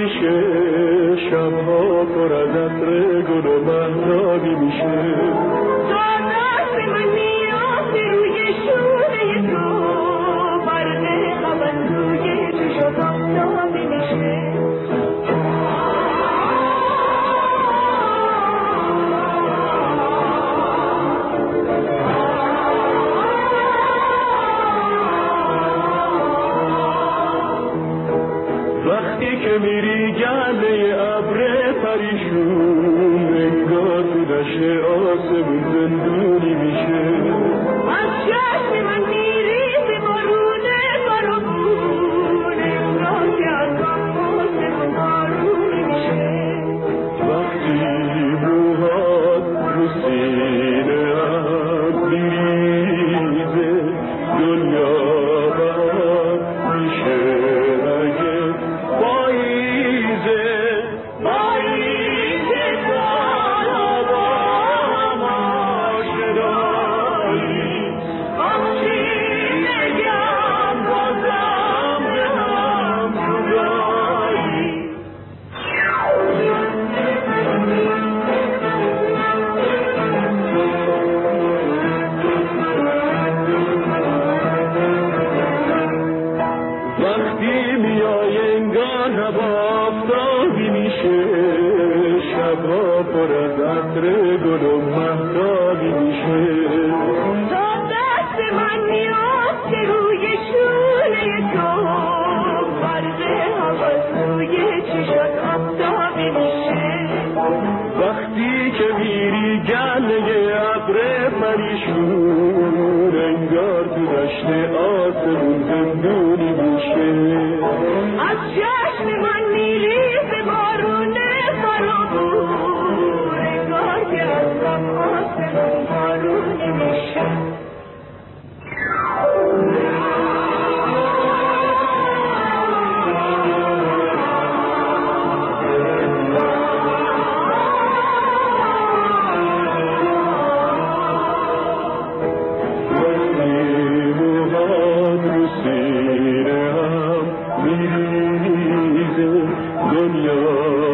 میشه، شبها پر از عطر گل و مهتابی میشه. داداش من میافته روی شونه تو، برق قبل روی چشم آفتابی میشه. وقتی که میری گله ابر پریشون، انگار تو دشت آسمون زندونی میشه. از چشم من میریزه بارون بارون، انگار که از آسمون بارونی میشه. وقتی موهات رو سینه هم میریزه، دنیا بهار میشه. وقتی میای انگار هوا آفتابی میشه، شبها پر از عطر گل و مهتابی میشه. تا دست من میافته روی شونه تو، برق هوا روی چشات آفتابی میشه. وقتی که میری گله ابر پریشون، انگار تو دشت آسمون زندونی میشه. از چشم من میریزه بارون بارون، انگار که از آسمون بارونی میشه. دنیا